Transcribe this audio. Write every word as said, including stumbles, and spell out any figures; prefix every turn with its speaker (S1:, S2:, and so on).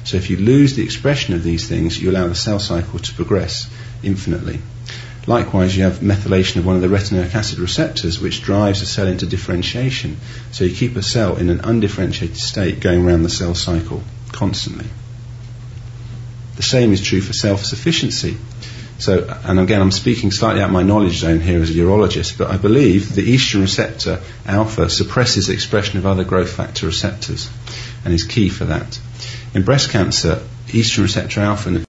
S1: So if you lose the expression of these things, you allow the cell cycle to progress infinitely. Likewise, you have methylation of one of the retinoic acid receptors, which drives a cell into differentiation. So you keep a cell in an undifferentiated state going around the cell cycle constantly. The same is true for self-sufficiency. So, and again, I'm speaking slightly out of my knowledge zone here as a urologist, but I believe the estrogen receptor alpha suppresses the expression of other growth factor receptors and is key for that. In breast cancer, estrogen receptor alpha and the